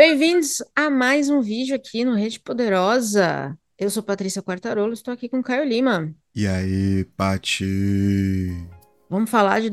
Bem-vindos a mais um vídeo aqui no Rede Poderosa. Eu sou Patrícia Quartarolo, estou aqui com Caio Lima. E aí, Pati? Vamos falar de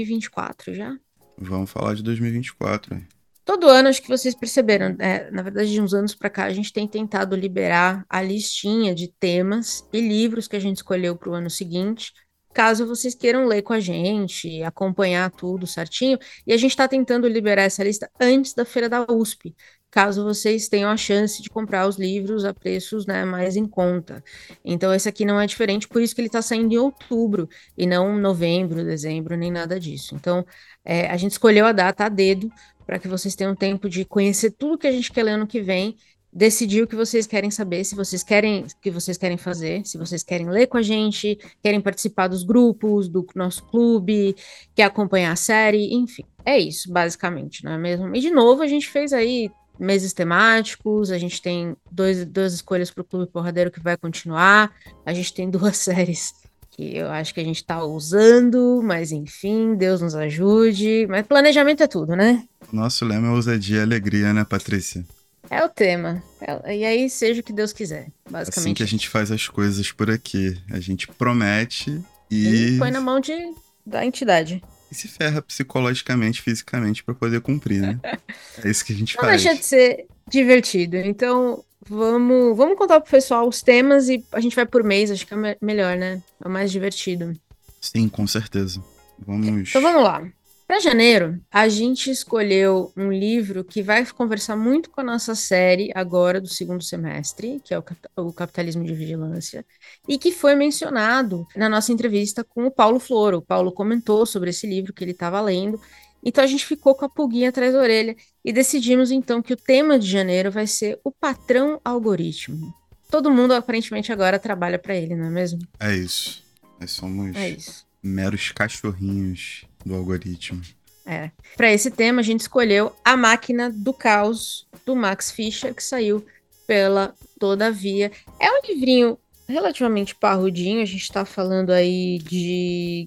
2024 já? Vamos falar de 2024, hein? Todo ano, acho que vocês perceberam, na verdade, de uns anos para cá, a gente tem tentado liberar a listinha de temas e livros que a gente escolheu para o ano seguinte, caso vocês queiram ler com a gente, acompanhar tudo certinho. E a gente está tentando liberar essa lista antes da Feira da USP, caso vocês tenham a chance de comprar os livros a preços, né, mais em conta. Então, esse aqui não é diferente, por isso que ele está saindo em outubro e não novembro, dezembro, nem nada disso. Então, a gente escolheu a data a dedo para que vocês tenham tempo de conhecer tudo que a gente quer ler ano que vem, decidir o que vocês querem saber, se vocês querem, o que vocês querem fazer, se vocês querem ler com a gente, querem participar dos grupos, do nosso clube, quer acompanhar a série, enfim. É isso, basicamente, não é mesmo? E de novo, a gente fez aí meses temáticos, a gente tem duas escolhas para o Clube Porradeiro que vai continuar, a gente tem duas séries que eu acho que a gente tá usando, mas enfim, Deus nos ajude. Mas planejamento é tudo, né? O nosso lema é ousadia e alegria, né, Patrícia? É o tema. E aí, seja o que Deus quiser. Assim que Basicamente a é gente isso. faz as coisas por aqui. A gente promete E e, põe na mão da entidade. e se ferra psicologicamente, fisicamente pra poder cumprir, né? É isso que a gente Não deixa faz. de ser divertido. Então, vamos contar pro pessoal os temas e a gente vai por mês, acho que é melhor, né? É o mais divertido. Sim, com certeza. Então Vamos. vamos lá. Para janeiro, a gente escolheu um livro que vai conversar muito com a nossa série agora do segundo semestre, que é o Capitalismo de Vigilância, e que foi mencionado na nossa entrevista com o Paulo Floro. O Paulo comentou sobre esse livro que ele estava lendo, então a gente ficou com a pulguinha atrás da orelha e decidimos então que o tema de janeiro vai ser o patrão algoritmo. Todo mundo aparentemente agora trabalha para ele, não é mesmo? É isso. Nós É somos isso. meros cachorrinhos do algoritmo. É. Para esse tema, a gente escolheu A Máquina do Caos, do Max Fischer, que saiu pela Todavia. É um livrinho relativamente parrudinho, a gente está falando aí de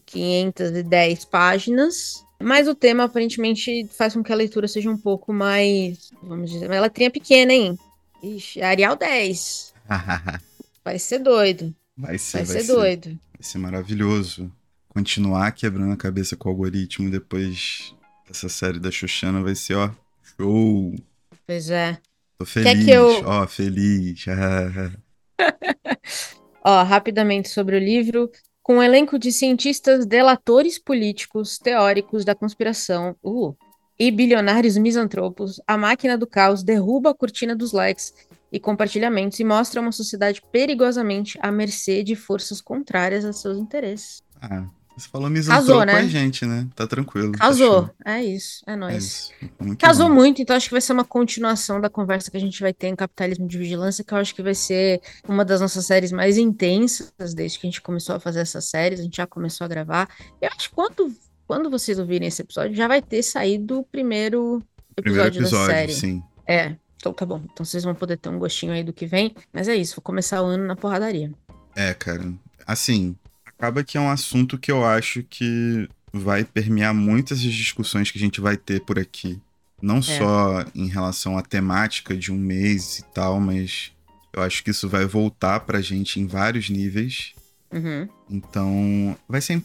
510 páginas, mas o tema aparentemente faz com que a leitura seja um pouco mais, vamos dizer, uma letrinha pequena, hein? Ixi, Arial 10. Vai ser doido, Vai ser, vai vai ser ser. doido. Vai ser maravilhoso. Continuar quebrando a cabeça com o algoritmo depois dessa série da Xoxana vai ser, ó, show. Pois é. Tô Quer que feliz, eu ó, feliz. Ó, rapidamente sobre o livro, com um elenco de cientistas, delatores políticos, teóricos da conspiração, e bilionários misantropos, a máquina do caos derruba a cortina dos likes e compartilhamentos e mostra uma sociedade perigosamente à mercê de forças contrárias a seus interesses. Ah, você falou Casou, misantropo a né? gente, né? Tá tranquilo, tá show. Casou. É isso, é É nóis. isso. Muito Casou bom. muito, então acho que vai ser uma continuação da conversa que a gente vai ter em Capitalismo de Vigilância, que eu acho que vai ser uma das nossas séries mais intensas desde que a gente começou a fazer essas séries, a gente já começou a gravar. Eu acho que quando vocês ouvirem esse episódio, já vai ter saído o primeiro Primeiro episódio da episódio, série. sim. Então tá bom. Então vocês vão poder ter um gostinho aí do que vem. Mas é isso, vou começar o ano na porradaria. É, cara. Assim, acaba que é um assunto que eu acho que vai permear muitas das discussões que a gente vai ter por aqui. Não É. só em relação à temática de um mês e tal, mas eu acho que isso vai voltar pra gente em vários níveis. Uhum. Então,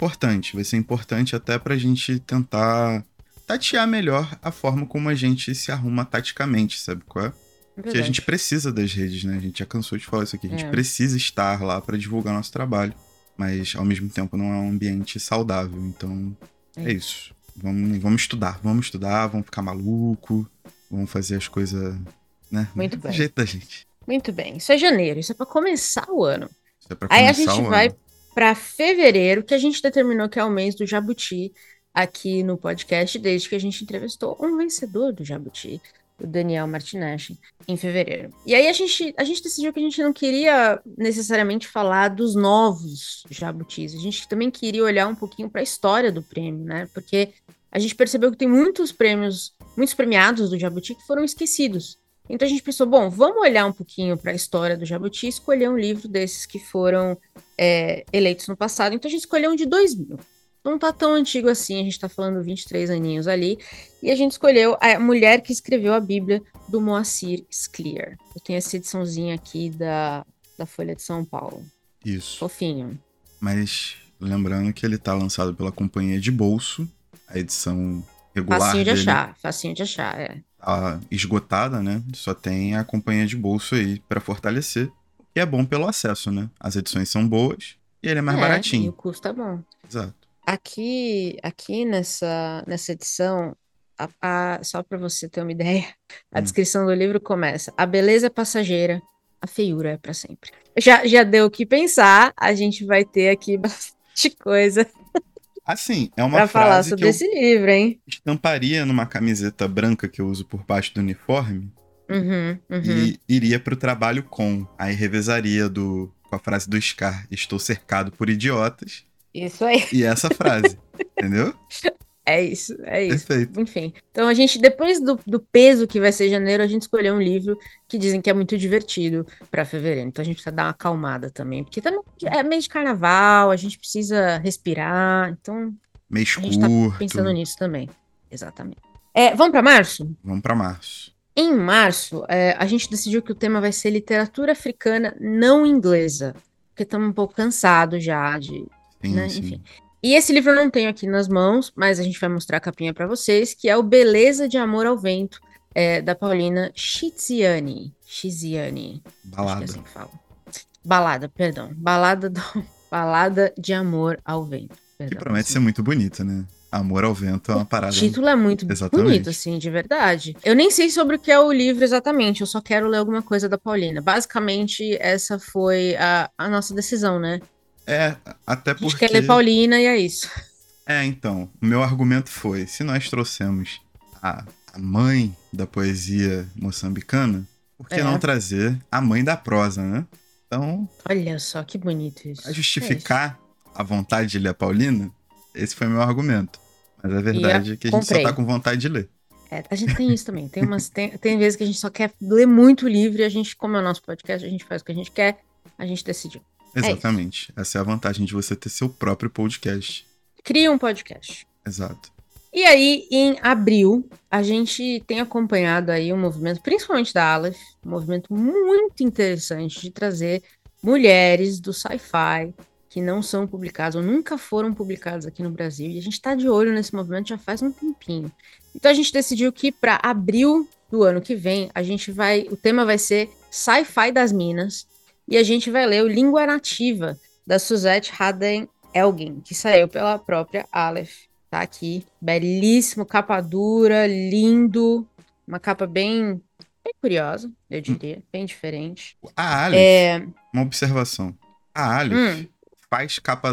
vai ser importante até pra gente tentar tatear melhor a forma como a gente se arruma taticamente, sabe qual é? É Que a gente verdade. precisa das redes, né? A gente já cansou de falar isso aqui. A gente É. precisa estar lá pra divulgar nosso trabalho, mas ao mesmo tempo não é um ambiente saudável. Então, É é isso. isso. Vamos estudar, vamos ficar maluco, vamos fazer as coisas, né? Muito Do bem. jeito da gente. Muito bem. Isso é janeiro, isso é para começar o ano. Isso é pra Aí a começar gente o vai ano. para fevereiro, que a gente determinou que é o mês do Jabuti aqui no podcast, desde que a gente entrevistou um vencedor do Jabuti, o Daniel Martinez, em fevereiro. E aí a gente decidiu que a gente não queria necessariamente falar dos novos Jabutis, a gente também queria olhar um pouquinho para a história do prêmio, né? Porque a gente percebeu que tem muitos prêmios, muitos premiados do Jabuti que foram esquecidos. Então a gente pensou, bom, vamos olhar um pouquinho para a história do Jabuti e escolher um livro desses que foram eleitos no passado. Então a gente escolheu um de 2000. não tá tão antigo assim, a gente tá falando 23 aninhos ali, e a gente escolheu a mulher que escreveu a Bíblia, do Moacir Scliar. Eu tenho essa ediçãozinha aqui da Folha de São Paulo. Isso. Fofinho. Mas lembrando que ele tá lançado pela Companhia de Bolso, a edição regular Facinho de achar, é. Tá esgotada, né? Só tem a Companhia de Bolso aí pra fortalecer, o que é bom pelo acesso, né? As edições são boas e ele é mais baratinho. E o custo é bom. Exato. Aqui nessa edição, só para você ter uma ideia, a descrição do livro começa: a beleza é passageira, a feiura é para sempre. Já deu o que pensar, a gente vai ter aqui bastante coisa Assim, é uma para falar frase sobre que eu esse livro, hein? estamparia numa camiseta branca que eu uso por baixo do uniforme e iria pro trabalho com. Aí revezaria com a frase do Scar: estou cercado por idiotas. Isso aí. E essa frase, entendeu? É isso. Perfeito. Enfim. Então a gente, depois do peso que vai ser janeiro, a gente escolheu um livro que dizem que é muito divertido para fevereiro. Então a gente precisa dar uma acalmada também. Porque também é mês de carnaval, a gente precisa respirar. Então Mês a gente tá curto. pensando nisso também. Exatamente. Vamos para março? Vamos para março. Em março, a gente decidiu que o tema vai ser literatura africana não inglesa. Porque estamos um pouco cansados já de... Sim, né? sim. Enfim. E esse livro eu não tenho aqui nas mãos, mas a gente vai mostrar a capinha para vocês, que é o Beleza de Amor ao Vento, da Paulina Chiziane. Balada. Acho que é assim que fala. Perdão. Balada de Amor ao Vento. Perdão, Que promete assim. ser muito bonita, né? Amor ao Vento é uma parada... O título é muito bonito, assim, de verdade. Eu nem sei sobre o que é o livro exatamente, eu só quero ler alguma coisa da Paulina. Basicamente, essa foi a nossa decisão, né? Até porque... A gente quer ler Paulina e é isso. Então, o meu argumento foi, se nós trouxemos a mãe da poesia moçambicana, por que não trazer a mãe da prosa, né? Então... Olha só, que bonito isso. Pra justificar a vontade de ler a Paulina, esse foi meu argumento. Mas a verdade é que a gente só tá com vontade de ler. A gente tem isso também. Tem vezes que a gente só quer ler muito livro e a gente, como é o nosso podcast, a gente faz o que a gente quer, a gente decidiu. Exatamente. Essa é a vantagem de você ter seu próprio podcast. Cria um podcast. Exato. E aí, em abril, a gente tem acompanhado aí um movimento, principalmente da Aleph, um movimento muito interessante de trazer mulheres do sci-fi que não são publicadas ou nunca foram publicadas aqui no Brasil. E a gente está de olho nesse movimento já faz um tempinho. Então a gente decidiu que para abril do ano que vem, o tema vai ser Sci-Fi das Minas. E a gente vai ler o Língua Nativa, da Suzette Haden Elgin, que saiu pela própria Aleph. Tá aqui, belíssimo, capa dura, lindo, uma capa bem curiosa, eu diria, bem diferente. A Aleph, uma observação, a Aleph faz capas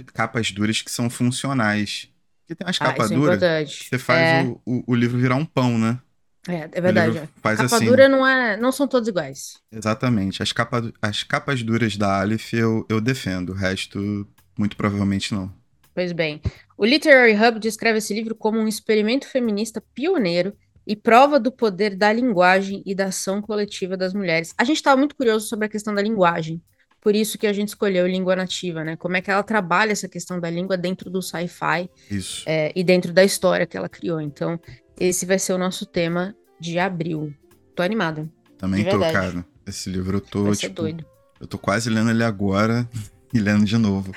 duras que são funcionais. Porque tem umas capas duras, você faz o livro virar um pão, né? É verdade. Faz capa assim. Dura não são todos iguais. Exatamente. As capas duras da Aleph eu defendo. O resto, muito provavelmente não. Pois bem. O Literary Hub descreve esse livro como um experimento feminista pioneiro e prova do poder da linguagem e da ação coletiva das mulheres. A gente estava muito curioso sobre a questão da linguagem. Por isso que a gente escolheu Língua Nativa, né? Como é que ela trabalha essa questão da língua dentro do sci-fi e dentro da história que ela criou. Então, esse vai ser o nosso tema de abril. Tô animada. Também tô, cara. Esse livro eu tô, vai ser doido. Eu tô quase lendo ele agora e lendo de novo.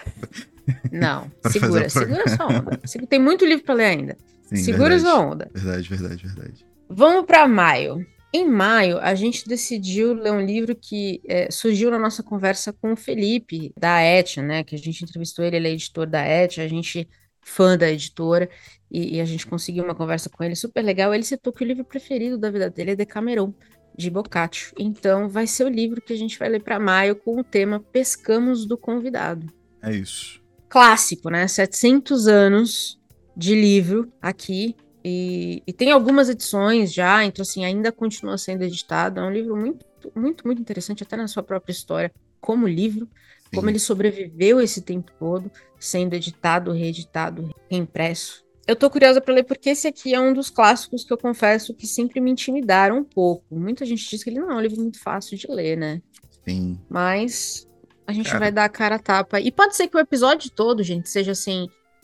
Não, segura sua onda. Tem muito livro pra ler ainda. Sim, segura sua onda. Verdade. Vamos pra maio. Em maio, a gente decidiu ler um livro que surgiu na nossa conversa com o Felipe, da Et, né? Que a gente entrevistou ele é editor da Et, a gente fã da editora, e a gente conseguiu uma conversa com ele super legal. Ele citou que o livro preferido da vida dele é Decameron, de Boccaccio. Então, vai ser o livro que a gente vai ler para maio com o tema Pescamos do Convidado. É isso. Clássico, né? 700 anos de livro aqui. E tem algumas edições já, então assim, ainda continua sendo editado. É um livro muito interessante, até na sua própria história, como livro, como ele sobreviveu esse tempo todo, sendo editado, reeditado, reimpresso. Eu tô curiosa para ler porque esse aqui é um dos clássicos que eu confesso que sempre me intimidaram um pouco. Muita gente diz que ele não é um livro muito fácil de ler, né? Sim. Mas a gente vai dar a cara a tapa. E pode ser que o episódio todo, gente, seja assim...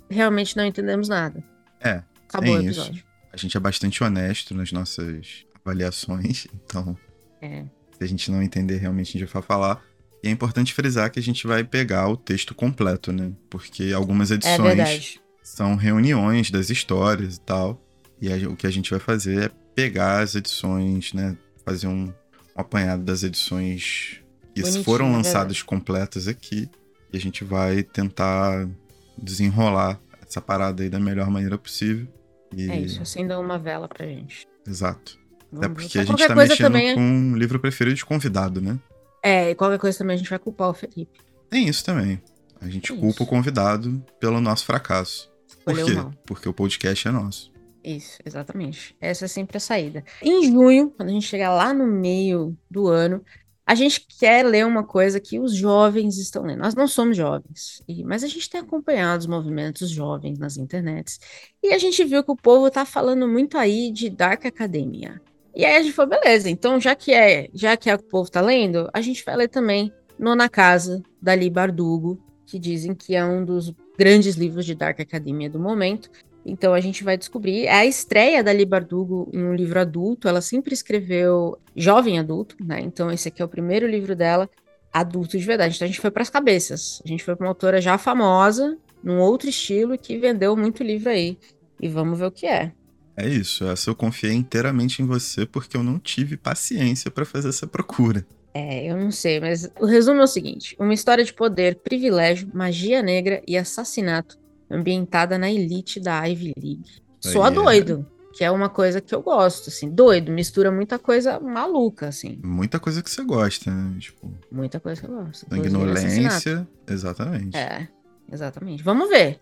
realmente não entendemos nada. Acabou o episódio. Isso. A gente é bastante honesto nas nossas avaliações, então se a gente não entender, realmente a gente vai falar. E é importante frisar que a gente vai pegar o texto completo, né? Porque algumas edições são reuniões das histórias e tal. E o que a gente vai fazer é pegar as edições, né? Fazer um apanhado das edições que foram lançadas completas aqui. E a gente vai tentar desenrolar essa parada aí da melhor maneira possível. É isso, acenda uma vela pra gente. Exato. Até porque a gente tá mexendo com um livro preferido de convidado, né? E qualquer coisa também a gente vai culpar o Felipe. Tem isso também. A gente culpa o convidado pelo nosso fracasso. Por quê? Porque o podcast é nosso. Isso, exatamente. Essa é sempre a saída. Em junho, quando a gente chegar lá no meio do ano, a gente quer ler uma coisa que os jovens estão lendo. Nós não somos jovens, mas a gente tem acompanhado os movimentos jovens nas internets. E a gente viu que o povo tá falando muito aí de Dark Academia. E aí a gente falou, beleza, então já que é o que o povo tá lendo, a gente vai ler também Nona Casa, da Leigh Bardugo, que dizem que é um dos grandes livros de Dark Academia do momento. Então a gente vai descobrir. É a estreia da Leigh Bardugo em um livro adulto. Ela sempre escreveu jovem adulto, né? Então esse aqui é o primeiro livro dela, adulto de verdade. Então a gente foi para as cabeças. A gente foi para uma autora já famosa, num outro estilo, e que vendeu muito livro aí. E vamos ver o que é. É isso, essa eu confiei inteiramente em você porque eu não tive paciência para fazer essa procura. Eu não sei, mas o resumo é o seguinte: uma história de poder, privilégio, magia negra e assassinato ambientada na elite da Ivy League. Soa doido, que é uma coisa que eu gosto, assim, doido, mistura muita coisa maluca, assim. Muita coisa que você gosta, né? Tipo, muita coisa que eu gosto. Sanguinolência, exatamente. Exatamente. Vamos ver.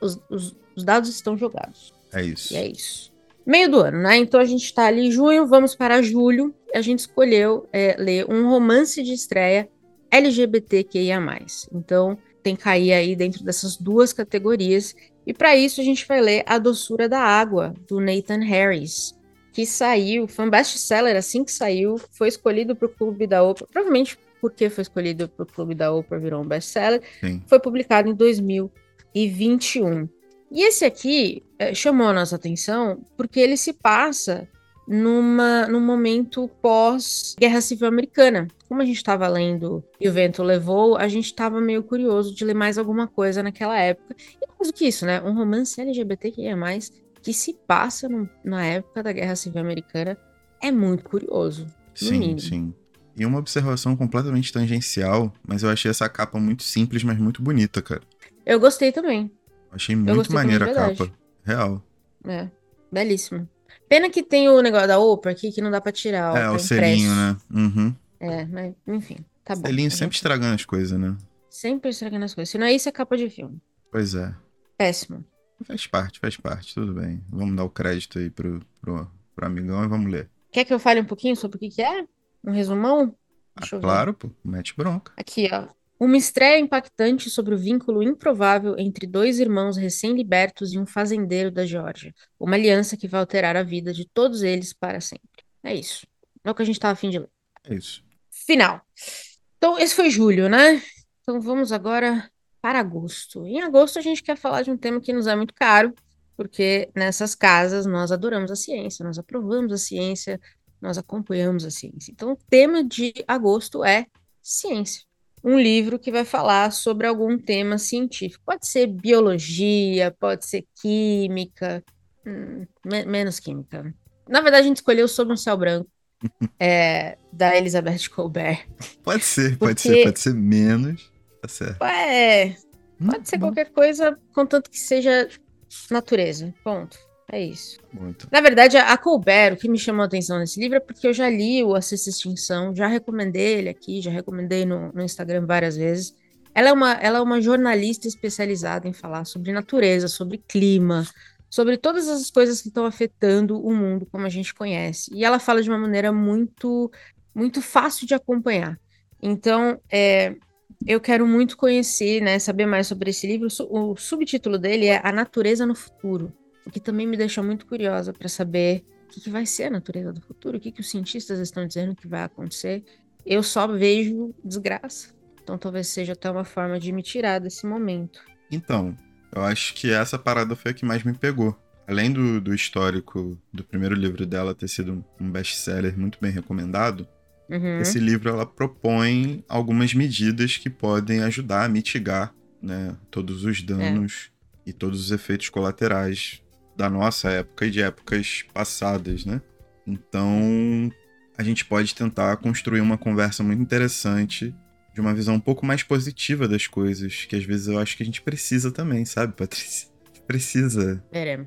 Os dados estão jogados. É isso. E é isso. Meio do ano, né? Então a gente tá ali em junho, vamos para julho. A gente escolheu ler um romance de estreia LGBTQIA+. Então tem que cair aí dentro dessas duas categorias. E para isso a gente vai ler A Doçura da Água, do Nathan Harris, que saiu, foi um best-seller assim que saiu, foi escolhido para o Clube da Oprah, provavelmente porque foi escolhido para o Clube da Oprah, virou um best-seller. Foi publicado em 2021. E esse aqui chamou a nossa atenção porque ele se passa num momento pós-Guerra Civil Americana. Como a gente estava lendo E o Vento Levou, a gente estava meio curioso de ler mais alguma coisa naquela época. E mais do que isso, né? Um romance LGBTQIA+, que se passa na época da Guerra Civil Americana, é muito curioso. Sim. E uma observação completamente tangencial, mas eu achei essa capa muito simples, mas muito bonita, cara. Eu gostei também. Achei muito maneira a capa. Real. Belíssimo. Pena que tem o negócio da Oprah aqui que não dá pra tirar. O selinho, né? Uhum. Mas enfim, tá bom. Selinho sempre estragando as coisas, né? Sempre estragando as coisas. Se não é isso, é capa de filme. Pois é. Péssimo. Faz parte, tudo bem. Vamos dar o crédito aí pro amigão e vamos ler. Quer que eu fale um pouquinho sobre o que é? Um resumão? Deixa eu ver. Claro, pô. Mete bronca. Aqui, ó. Uma estreia impactante sobre o vínculo improvável entre dois irmãos recém-libertos e um fazendeiro da Geórgia. Uma aliança que vai alterar a vida de todos eles para sempre. É isso. É o que a gente estava a fim de ler. É isso. Final. Então, esse foi julho, né? Então, vamos agora para agosto. Em agosto, a gente quer falar de um tema que nos é muito caro, porque nessas casas nós adoramos a ciência, nós aprovamos a ciência, nós acompanhamos a ciência. Então, o tema de agosto é ciência. Um livro que vai falar sobre algum tema científico. Pode ser biologia, pode ser química, menos química. Na verdade, a gente escolheu Sobre um Céu Branco, da Elizabeth Colbert. Pode ser menos, tá certo. Pode ser qualquer coisa, contanto que seja natureza, ponto. É isso. Muito. Na verdade, a Colbert, o que me chamou a atenção nesse livro é porque eu já li o A Sexta Extinção, já recomendei ele aqui, já recomendei no Instagram várias vezes. Ela é uma jornalista especializada em falar sobre natureza, sobre clima, sobre todas as coisas que estão afetando o mundo como a gente conhece. E ela fala de uma maneira muito, muito fácil de acompanhar. Então, eu quero muito conhecer, né, saber mais sobre esse livro. O subtítulo dele é A Natureza no Futuro, o que também me deixa muito curiosa para saber o que vai ser a natureza do futuro, o que os cientistas estão dizendo que vai acontecer. Eu só vejo desgraça. Então talvez seja até uma forma de me tirar desse momento. Então, Eu acho que essa parada foi a que mais me pegou. Além do histórico do primeiro livro dela ter sido um best-seller muito bem recomendado, esse livro ela propõe algumas medidas que podem ajudar a mitigar, né, todos os danos e todos os efeitos colaterais da nossa época e de épocas passadas, né? Então, a gente pode tentar construir uma conversa muito interessante de uma visão um pouco mais positiva das coisas, que às vezes eu acho que a gente precisa também, sabe, Patrícia? A gente precisa.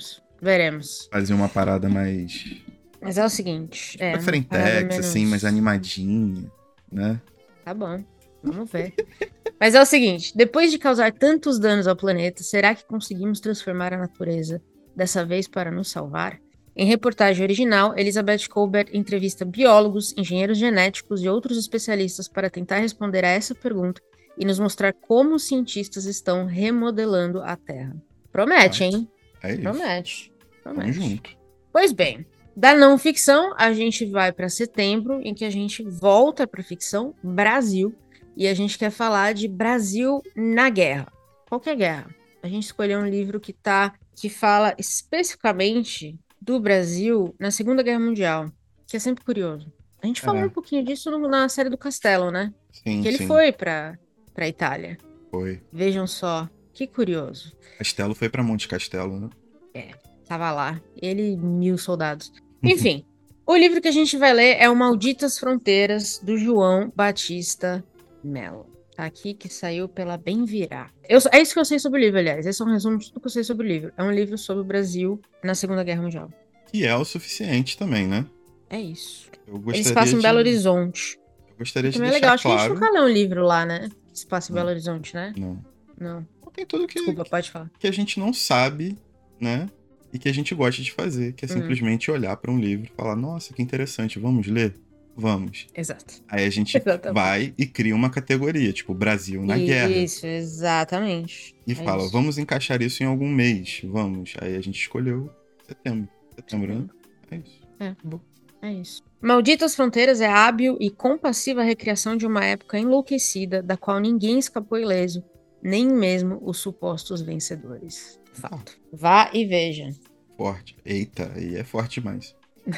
Veremos. Fazer uma parada mais... Mas é o seguinte... Pra frentex, assim, mais animadinha, né? Tá bom, vamos ver. Mas é o seguinte, depois de causar tantos danos ao planeta, será que conseguimos transformar a natureza, dessa vez para nos salvar? Em reportagem original, Elizabeth Kolbert entrevista biólogos, engenheiros genéticos e outros especialistas para tentar responder a essa pergunta e nos mostrar como os cientistas estão remodelando a Terra. Promete, hein? É isso. Promete. Vamos junto. Pois bem, da não ficção, a gente vai para setembro, em que a gente volta para ficção, Brasil, e a gente quer falar de Brasil na guerra. Qual que é a guerra? A gente escolheu um livro que fala especificamente do Brasil na Segunda Guerra Mundial, que é sempre curioso. A gente falou um pouquinho disso na série do Castelo, né? Sim, que ele foi para Itália. Foi. Vejam só, que curioso. Castelo foi para Monte Castelo, né? Tava lá. Ele e 1000 soldados. Enfim, o livro que a gente vai ler é o Malditas Fronteiras, do João Batista Mello. Tá aqui, que saiu pela Bem Virar. É isso que eu sei sobre o livro, aliás. Esse é um resumo de tudo que eu sei sobre o livro. É um livro sobre o Brasil na Segunda Guerra Mundial. E é o suficiente também, né? É isso. Eles passam em Belo Horizonte. Eu gostaria de deixar legal. Acho claro. Que a gente nunca lê um livro lá, né? Que se passa em Belo Horizonte, né? Não. Tem tudo que... Desculpa, pode falar. Que a gente não sabe, né? E que a gente gosta de fazer, que é simplesmente olhar para um livro e falar, nossa, que interessante, vamos ler? Vamos. Exato. Aí a gente vai e cria uma categoria, tipo, Brasil na guerra. Isso, exatamente. E fala, vamos encaixar isso em algum mês, vamos. Aí a gente escolheu setembro. Setembro, né? É isso. Bom. É isso. Malditas Fronteiras é hábil e compassiva recriação de uma época enlouquecida, da qual ninguém escapou ileso, nem mesmo os supostos vencedores. Fato. Vá e veja. Forte. Eita, aí é forte demais.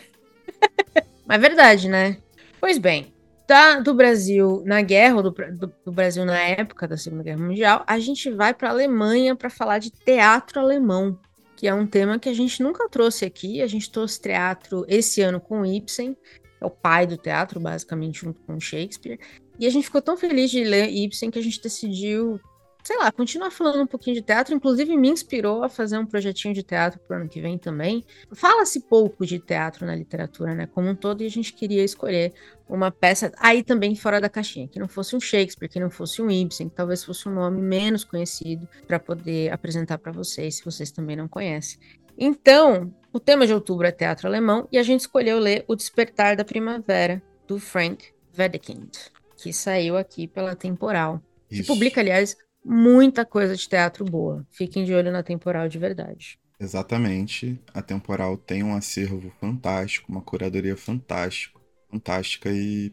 Mas é verdade, né? Pois bem, do Brasil na guerra, ou do Brasil na época da Segunda Guerra Mundial, a gente vai para a Alemanha para falar de teatro alemão, que é um tema que a gente nunca trouxe aqui. A gente trouxe teatro esse ano com Ibsen, é o pai do teatro, basicamente, junto com Shakespeare. E a gente ficou tão feliz de ler Ibsen que a gente decidiu, sei lá, continuar falando um pouquinho de teatro. Inclusive, me inspirou a fazer um projetinho de teatro pro ano que vem também. Fala-se pouco de teatro na literatura, né, como um todo, e a gente queria escolher uma peça aí também fora da caixinha, que não fosse um Shakespeare, que não fosse um Ibsen, que talvez fosse um nome menos conhecido para poder apresentar para vocês, se vocês também não conhecem. Então, o tema de outubro é teatro alemão, e a gente escolheu ler O Despertar da Primavera, do Frank Wedekind, que saiu aqui pela Temporal. Que publica, aliás, muita coisa de teatro boa. Fiquem de olho na Temporal de verdade. Exatamente. A Temporal tem um acervo fantástico, uma curadoria fantástica e,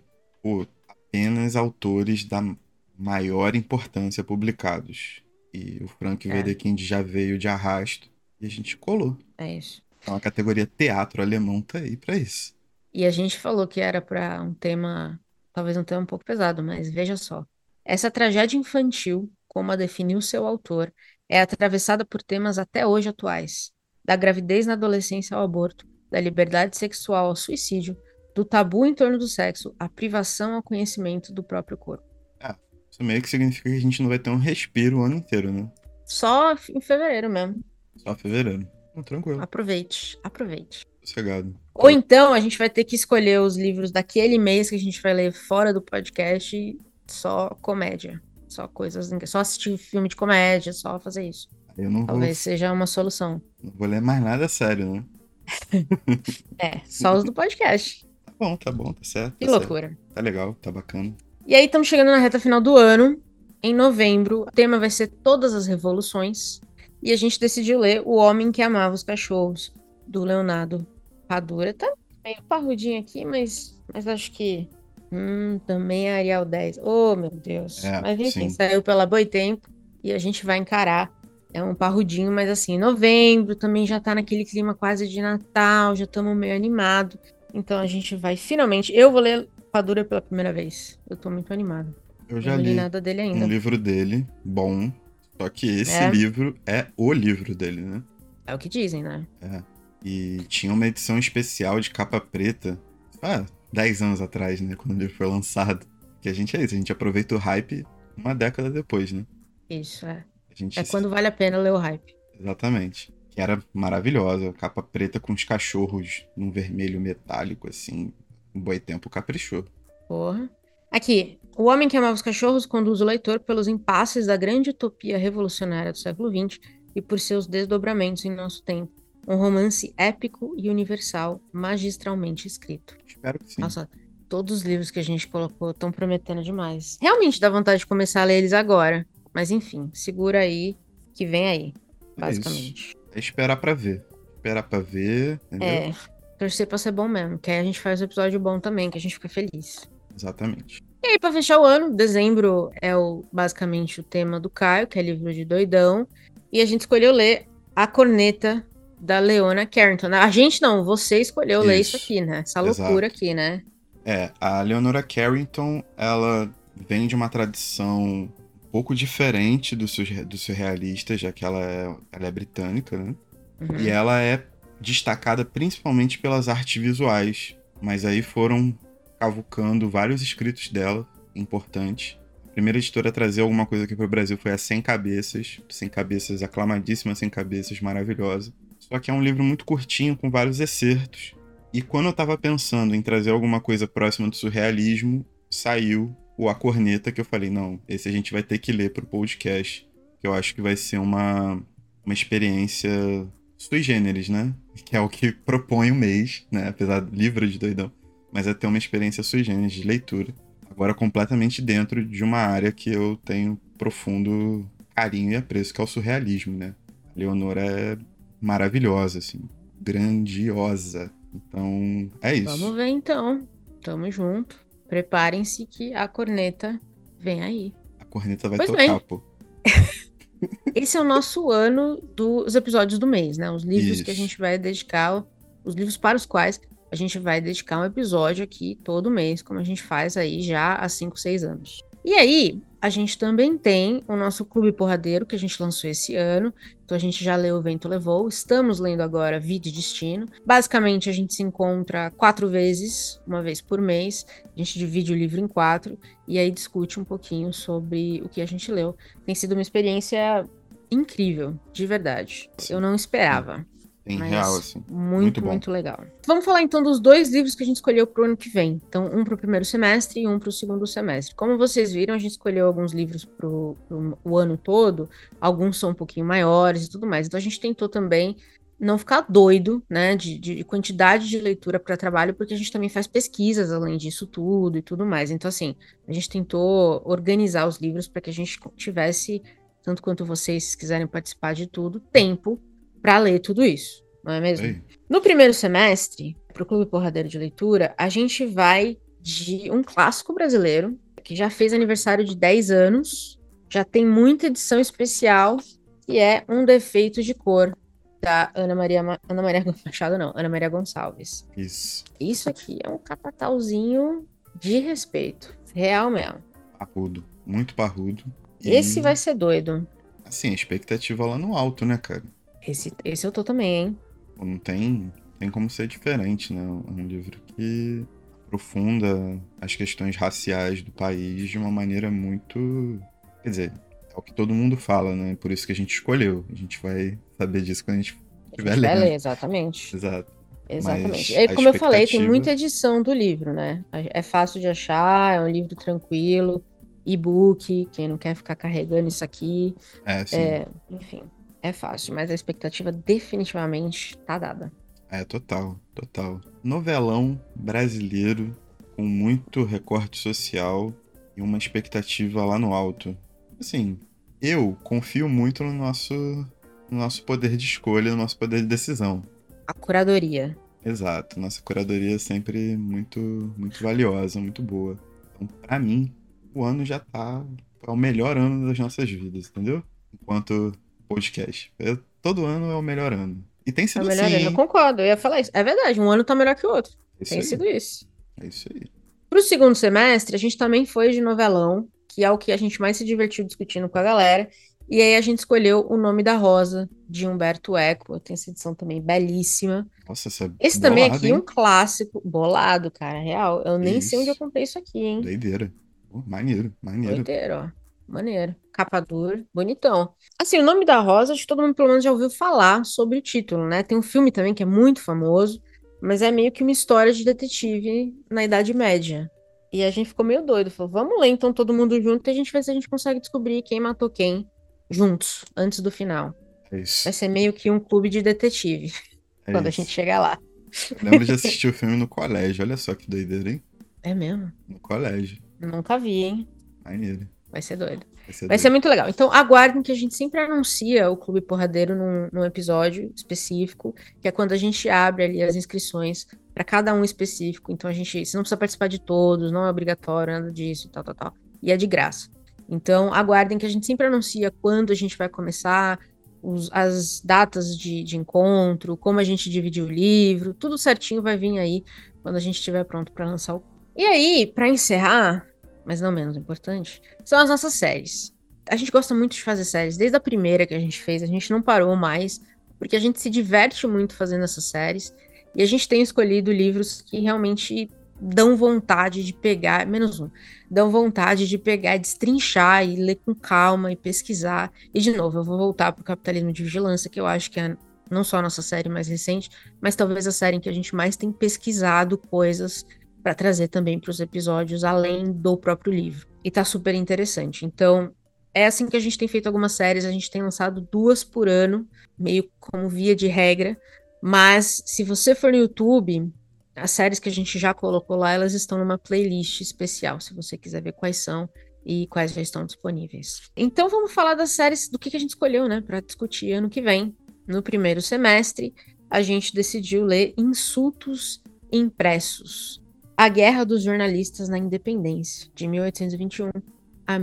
apenas autores da maior importância publicados. E o Frank Wedekind já veio de arrasto e a gente colou. É isso. Então a categoria teatro alemão tá aí pra isso. E a gente falou que era pra um tema, talvez um tema um pouco pesado, mas veja só. Essa tragédia infantil, como a definiu seu autor, é atravessada por temas até hoje atuais, da gravidez na adolescência ao aborto, da liberdade sexual ao suicídio, do tabu em torno do sexo, à privação ao conhecimento do próprio corpo. Isso meio que significa que a gente não vai ter um respiro o ano inteiro, né? Só em fevereiro mesmo. Só fevereiro. Tranquilo. Aproveite. Sossegado. Ou então a gente vai ter que escolher os livros daquele mês que a gente vai ler fora do podcast e só comédia. Só coisas... Só assistir filme de comédia, só fazer isso. Talvez seja uma solução. Não vou ler mais nada sério, né? Só os do podcast. Tá bom, tá certo. Que loucura. Certo. Tá legal, tá bacana. E aí estamos chegando na reta final do ano. Em novembro, o tema vai ser Todas as Revoluções. E a gente decidiu ler O Homem que Amava os Cachorros, do Leonardo Padura. Tá meio parrudinho aqui, mas acho que... também é Arial 10. Oh, meu Deus. Mas enfim, saiu pela Boitempo e a gente vai encarar É um parrudinho, mas assim, novembro também já tá naquele clima quase de Natal, já estamos meio animado. Então a gente vai finalmente. Eu vou ler Padura pela primeira vez. Eu tô muito animada. Eu Eu já não li li nada dele um ainda. livro dele, bom, só que esse É, livro é o livro dele, né? é o que dizem, né? É. E tinha uma edição especial de capa preta, 10 anos atrás, né? Quando o livro foi lançado. Que a gente é isso, a gente aproveita o hype uma década depois, né? Isso, é. A É gente. quando vale a pena ler o hype. Exatamente. Que era maravilhosa. Capa preta com os cachorros num vermelho metálico, assim. Um Boitempo caprichou. Porra. Aqui, O Homem que Amava os Cachorros conduz o leitor pelos impasses da grande utopia revolucionária do século XX e por seus desdobramentos em nosso tempo. Um romance épico e universal, magistralmente escrito. Espero que sim. Nossa, todos os livros que a gente colocou estão prometendo demais. Realmente dá vontade de começar a ler eles agora. Mas enfim, segura aí, que vem aí, É isso. basicamente. É esperar pra ver. Esperar pra ver, entendeu? É, torcer pra ser bom mesmo, que aí a gente faz um episódio bom também, que a gente fica feliz. Exatamente. E aí, pra fechar o ano, dezembro é basicamente o tema do Caio, que é livro de doidão. E a gente escolheu ler A Corneta, da Leona Carrington. A gente não, você escolheu ler isso Isso. aqui, né? Essa loucura Exato. aqui, né? A Leonora Carrington, ela vem de uma tradição um pouco diferente do surrealista, já que ela é britânica, né? E Uhum. ela é destacada principalmente pelas artes visuais, mas aí foram cavucando vários escritos dela, importantes. A primeira editora a trazer alguma coisa aqui para o Brasil foi a Sem Cabeças, aclamadíssima Sem Cabeças, maravilhosa. Só que é um livro muito curtinho, com vários excertos. E quando eu estava pensando em trazer alguma coisa próxima do surrealismo, saiu o A Corneta, que eu falei, não, esse a gente vai ter que ler pro podcast, que eu acho que vai ser uma experiência sui generis, né? Que é o que propõe o mês, né? Apesar do livro de doidão. Mas é ter uma experiência sui generis de leitura. Agora completamente dentro de uma área que eu tenho profundo carinho e apreço, que é o surrealismo, né? A Leonora é maravilhosa, assim. Grandiosa. Então, é Vamos isso. ver então. Tamo junto. Preparem-se que a corneta vem aí. A corneta vai Pois tocar, bem, pô. esse é o nosso ano dos episódios do mês, né? Os livros que a Isso. gente vai dedicar, os livros para os quais a gente vai dedicar um episódio aqui todo mês, como a gente faz aí já há 5, 6 anos. E aí, a gente também tem o nosso Clube Porradeiro, que a gente lançou esse ano. Então, a gente já leu O Vento Levou. Estamos lendo agora Vida e Destino. Basicamente, a gente se encontra 4 vezes, uma vez por mês. A gente divide o livro em 4 e aí discute um pouquinho sobre o que a gente leu. Tem sido uma experiência incrível, de verdade. Eu Sim. não Sim. esperava. Tem real, Mas assim. Muito muito, bom. muito legal. Vamos falar então dos 2 livros que a gente escolheu para o ano que vem. Então, um para o primeiro semestre e um para o segundo semestre. Como vocês viram, a gente escolheu alguns livros para o ano todo. Alguns são um pouquinho maiores e tudo mais. Então, a gente tentou também não ficar doido, né, de quantidade de leitura para trabalho, porque a gente também faz pesquisas além disso tudo e tudo mais. Então, assim, a gente tentou organizar os livros para que a gente tivesse, tanto quanto vocês quiserem participar de tudo, tempo para ler tudo isso, não é mesmo? Aí. No primeiro semestre, para o Clube Porradeiro de Leitura, a gente vai de um clássico brasileiro, que já fez aniversário de 10 anos, já tem muita edição especial, que é Um Defeito de Cor, da Ana Maria Machado, não, Ana Maria Gonçalves. Isso. Isso aqui é um catatauzinho de respeito, real mesmo. Parrudo. Muito parrudo. Esse vai E, ser doido. assim, a expectativa lá no alto, né, cara? Esse eu tô também, hein? Não tem como ser diferente, né? É um livro que aprofunda as questões raciais do país de uma maneira muito. Quer dizer, é o que todo mundo fala, né? Por isso que a gente escolheu. A gente vai saber disso quando a gente A estiver gente vai ler, lendo. exatamente. Exato. Exatamente. Mas E a como eu falei, tem expectativa. muita edição do livro, né? É fácil de achar, é um livro tranquilo, e-book, quem não quer ficar carregando isso aqui, É, sim. enfim, é fácil, mas a expectativa definitivamente tá dada. É, total, total. Novelão brasileiro com muito recorte social e uma expectativa lá no alto. Assim, eu confio muito no nosso poder de escolha, no nosso poder de decisão. A curadoria. Exato, nossa curadoria é sempre muito, muito valiosa, muito boa. Então, pra mim, o ano já tá é o melhor ano das nossas vidas, entendeu? Enquanto podcast. Todo ano é o melhor ano. E tem É o sido melhor assim, ano. Eu hein? concordo, eu ia falar isso. É verdade, um ano tá melhor que o outro. É isso Tem aí. sido isso. É isso aí. Pro segundo semestre, a gente também foi de novelão, que é o que a gente mais se divertiu discutindo com a galera. E aí a gente escolheu O Nome da Rosa, de Humberto Eco. Tem essa edição também belíssima. Nossa, essa é Esse também bolada, aqui, um hein? clássico, bolado, cara, real. Eu Que nem sei onde eu isso. comprei isso aqui, hein? Doideira. Pô, maneiro, maneiro. Doideiro, ó. Maneiro. Capa dura, bonitão. Assim, O Nome da Rosa, acho que todo mundo pelo menos já ouviu falar sobre o título, né? Tem um filme também que é muito famoso, mas é meio que uma história de detetive na Idade Média. E a gente ficou meio doido. Falou, vamos ler então todo mundo junto e a gente vê se a gente consegue descobrir quem matou quem juntos, antes do final. É Vai isso. ser meio que um clube de detetive É quando a gente isso. chegar lá. Lembro de assistir o filme no colégio. Olha só que doideira, hein? É mesmo? No colégio. Nunca vi, hein? Maneiro. Vai ser doido. Vai ser Vai ser doido. muito legal. Então, aguardem que a gente sempre anuncia o Clube Porradeiro num episódio específico, que é quando a gente abre ali as inscrições para cada um específico. Então, você não precisa participar de todos, não é obrigatório, nada disso, tal, tal, tal. E é de graça. Então, aguardem que a gente sempre anuncia quando a gente vai começar, as datas de encontro, como a gente dividiu o livro, tudo certinho vai vir aí quando a gente estiver pronto para lançar o. E aí, para encerrar, mas não menos importante, são as nossas séries. A gente gosta muito de fazer séries. Desde a primeira que a gente fez, a gente não parou mais, porque a gente se diverte muito fazendo essas séries. E a gente tem escolhido livros que realmente dão vontade de pegar, menos um, dão vontade de pegar, destrinchar e ler com calma e pesquisar. E de novo, eu vou voltar para o Capitalismo de Vigilância, que eu acho que é não só a nossa série mais recente, mas talvez a série em que a gente mais tem pesquisado coisas para trazer também para os episódios, além do próprio livro. E tá super interessante. Então, é assim que a gente tem feito algumas séries, a gente tem lançado 2 por ano, meio como via de regra. Mas se você for no YouTube, as séries que a gente já colocou lá, elas estão numa playlist especial, se você quiser ver quais são e quais já estão disponíveis. Então vamos falar das séries, do que a gente escolheu, né, para discutir ano que vem. No primeiro semestre, a gente decidiu ler Insultos Impressos. A Guerra dos Jornalistas na Independência, de 1821 a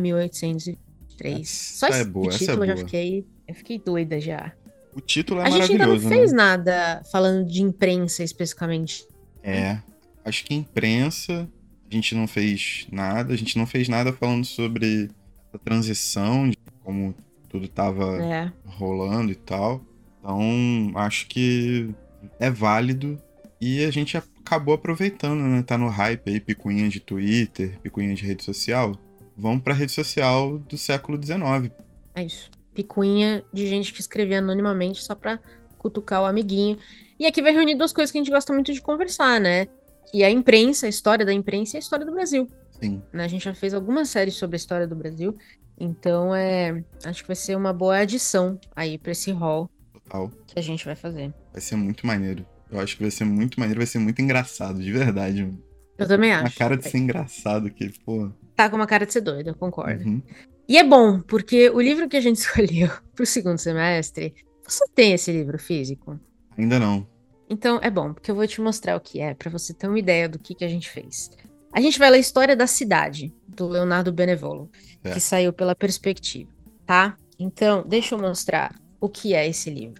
1823. Só Essa é esse boa, essa é título boa. eu fiquei doida já. O título é A gente ainda não maravilhoso, fez né? nada falando de imprensa especificamente. É. Acho que imprensa, a gente não fez nada. A gente não fez nada falando sobre a transição, de como tudo tava É. rolando e tal. Então, acho que é válido. E a gente acabou aproveitando, né? Tá no hype aí, picuinha de Twitter, picuinha de rede social. Vamos pra rede social do século XIX. É isso. Picuinha de gente que escrevia anonimamente só pra cutucar o amiguinho. E aqui vai reunir 2 coisas que a gente gosta muito de conversar, né? Que é a imprensa, a história da imprensa e a história do Brasil. Sim. Né? A gente já fez algumas séries sobre a história do Brasil. Então, acho que vai ser uma boa adição aí pra esse hall Total. que a gente vai fazer. Vai ser muito maneiro. Eu acho que vai ser muito maneiro, vai ser muito engraçado, de verdade. Mano. Eu também Uma acho. cara de ser engraçado aqui, pô. Tá com uma cara de ser doido, eu concordo. Uhum. E é bom, porque o livro que a gente escolheu pro segundo semestre, você tem esse livro físico? Ainda não. Então é bom, porque eu vou te mostrar o que é, pra você ter uma ideia do que a gente fez. A gente vai ler a História da Cidade, do Leonardo Benevolo, que saiu pela Perspectiva, tá? Então, deixa eu mostrar o que é esse livro.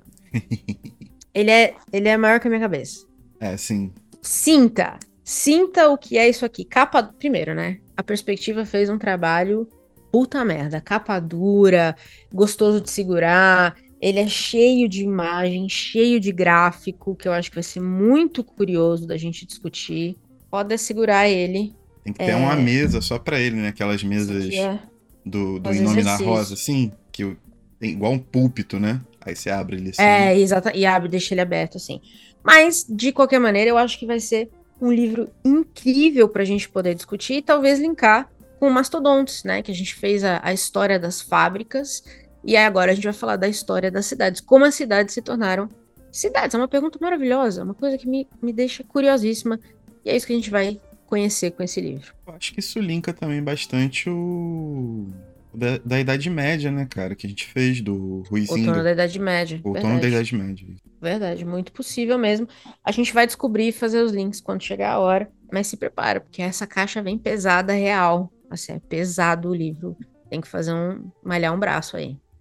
Ele é maior que a minha cabeça. É, sim. Sinta o que é isso aqui. Primeiro, né? A Perspectiva fez um trabalho puta merda. Capa dura, gostoso de segurar. Ele é cheio de imagem, cheio de gráfico, que eu acho que vai ser muito curioso da gente discutir. Pode segurar ele. Tem que ter uma mesa só pra ele, né? Aquelas mesas do Em Nome da Rosa, assim, que tem igual um púlpito, né? Aí você abre ele assim. Exato. E abre, deixa ele aberto, assim. Mas, de qualquer maneira, eu acho que vai ser um livro incrível pra gente poder discutir e talvez linkar com Mastodontes, né? Que a gente fez a história das fábricas. E aí agora a gente vai falar da história das cidades. Como as cidades se tornaram cidades. É uma pergunta maravilhosa, uma coisa que me deixa curiosíssima. E é isso que a gente vai conhecer com esse livro. Eu acho que isso linka também bastante o da Idade Média, né, cara? Que a gente fez do Ruizinho. Outono da Idade Média. Outono da Idade Média. Verdade, muito possível mesmo. A gente vai descobrir e fazer os links quando chegar a hora. Mas se prepara, porque essa caixa vem pesada real. Assim, é pesado o livro. Tem que fazer malhar um braço aí.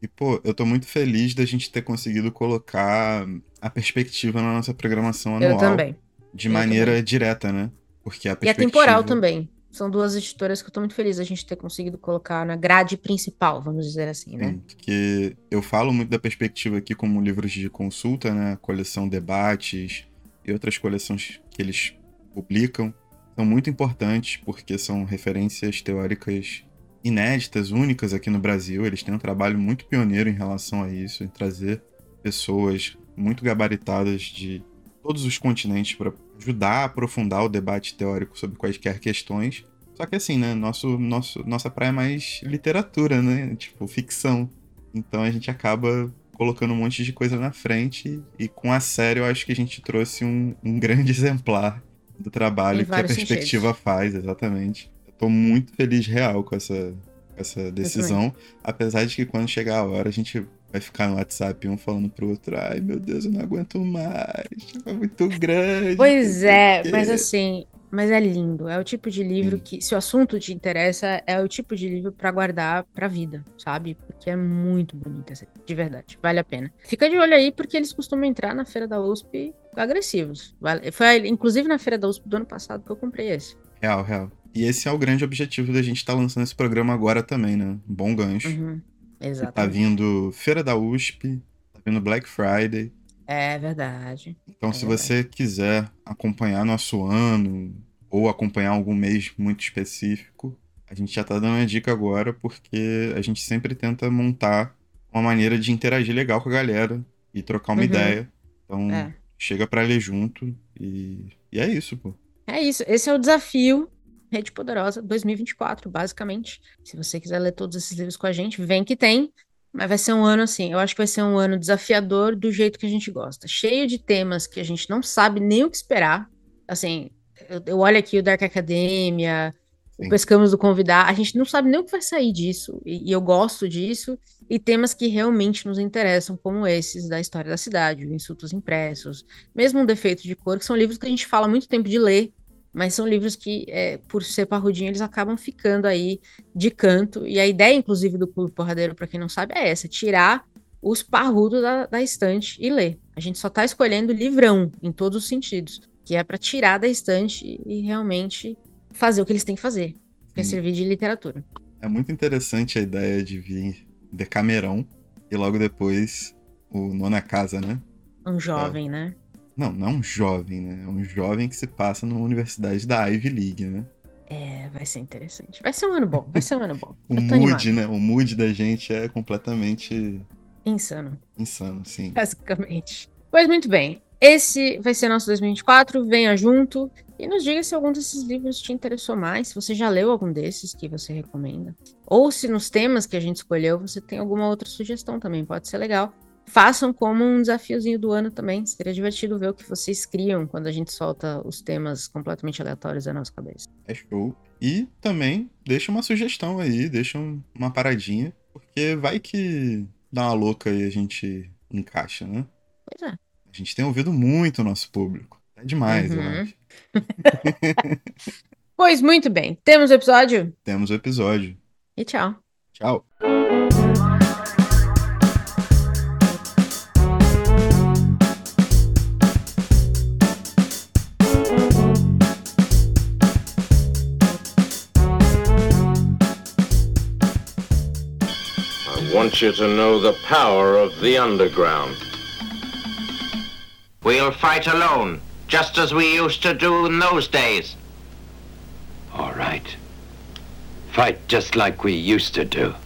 E, pô, eu tô muito feliz da gente ter conseguido colocar a perspectiva na nossa programação anual. Eu também. De maneira direta, né? Porque a perspectiva... E a temporal também. São duas editoras que eu tô muito feliz a gente ter conseguido colocar na grade principal, vamos dizer assim, né? Sim, porque eu falo muito da perspectiva aqui como livros de consulta, né? A coleção Debates e outras coleções que eles publicam. São muito importantes porque são referências teóricas inéditas, únicas aqui no Brasil. Eles têm um trabalho muito pioneiro em relação a isso, em trazer pessoas muito gabaritadas de todos os continentes para ajudar a aprofundar o debate teórico sobre quaisquer questões. Só que assim, né, nossa praia é mais literatura, né, tipo, ficção. Então a gente acaba colocando um monte de coisa na frente e com a série eu acho que a gente trouxe um grande exemplar do trabalho que a perspectiva faz, exatamente. Eu tô muito feliz real com essa decisão, apesar de que quando chegar a hora a gente vai ficar no WhatsApp um falando pro outro, ai meu Deus, eu não aguento mais, é muito grande. Pois é, mas assim, mas é lindo, é o tipo de livro que, se o assunto te interessa, é o tipo de livro pra guardar pra vida, sabe? Porque é muito bonito, de verdade, vale a pena. Fica de olho aí, porque eles costumam entrar na Feira da USP agressivos. Foi inclusive na Feira da USP do ano passado que eu comprei esse. Real. E esse é o grande objetivo da gente estar lançando esse programa agora também, né? Um bom gancho. Exatamente. Tá vindo Feira da USP, tá vindo Black Friday. É verdade. Então, se você quiser acompanhar nosso ano ou acompanhar algum mês muito específico, a gente já tá dando uma dica agora, porque a gente sempre tenta montar uma maneira de interagir legal com a galera e trocar uma ideia. Então, chega pra ler junto e é isso, pô. É isso. Esse é o desafio Rede Poderosa 2024, basicamente. Se você quiser ler todos esses livros com a gente, vem que tem. Mas vai ser um ano assim, eu acho que vai ser um ano desafiador do jeito que a gente gosta. Cheio de temas que a gente não sabe nem o que esperar. Assim, eu olho aqui o Dark Academia, o Pescamos do Convidar, a gente não sabe nem o que vai sair disso. E eu gosto disso. E temas que realmente nos interessam, como esses da História da Cidade, o Insultos Impressos, mesmo Um Defeito de Cor, que são livros que a gente fala há muito tempo de ler, mas são livros que, por ser parrudinho, eles acabam ficando aí de canto. E a ideia, inclusive, do Clube Porradeiro, para quem não sabe, é essa: tirar os parrudos da estante e ler. A gente só tá escolhendo livrão, em todos os sentidos, que é para tirar da estante e realmente fazer o que eles têm que fazer, que é servir de literatura. É muito interessante a ideia de vir Decamerão e logo depois o Nona Casa, né? Um jovem, né? Não é um jovem, né? É um jovem que se passa numa universidade da Ivy League, né? Vai ser interessante. Vai ser um ano bom, O mood, né? O mood da gente é completamente... Insano, sim. Basicamente. Pois muito bem. Esse vai ser nosso 2024. Venha junto e nos diga se algum desses livros te interessou mais, se você já leu algum desses que você recomenda. Ou se nos temas que a gente escolheu você tem alguma outra sugestão também, pode ser legal. Façam como um desafiozinho do ano também. Seria divertido ver o que vocês criam quando a gente solta os temas completamente aleatórios da nossa cabeça. É show. E também deixa uma sugestão aí, deixa uma paradinha, porque vai que dá uma louca e a gente encaixa, né? Pois é. A gente tem ouvido muito o nosso público. É demais, eu acho. Pois muito bem. Temos o episódio? Temos o episódio. E tchau. Tchau. I want you to know the power of the underground. We'll fight alone, just as we used to do in those days. All right. Fight just like we used to do.